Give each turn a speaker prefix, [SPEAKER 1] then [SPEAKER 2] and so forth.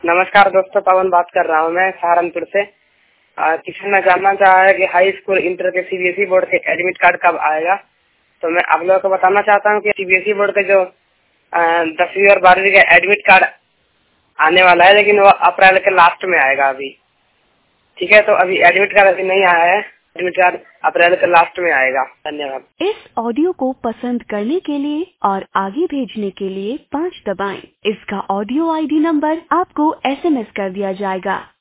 [SPEAKER 1] नमस्कार दोस्तों, पवन बात कर रहा हूँ मैं सहारनपुर से। किसी ने जानना चाहा है कि हाई स्कूल इंटर के सीबीएसई बोर्ड के एडमिट कार्ड कब आएगा। तो मैं आप लोगों को बताना चाहता हूँ कि सीबीएसई बोर्ड के जो 10वीं और 12वीं का एडमिट कार्ड आने वाला है, लेकिन वो अप्रैल के लास्ट में आएगा अभी। ठीक है, तो अभी एडमिट कार्ड अभी नहीं आया है। एडमिट कार्ड अप्रैल के लास्ट में आएगा। धन्यवाद।
[SPEAKER 2] इस ऑडियो को पसंद करने के लिए और आगे भेजने के लिए 5 दबाएं। इसका ऑडियो आईडी नंबर आपको एसएमएस कर दिया जाएगा।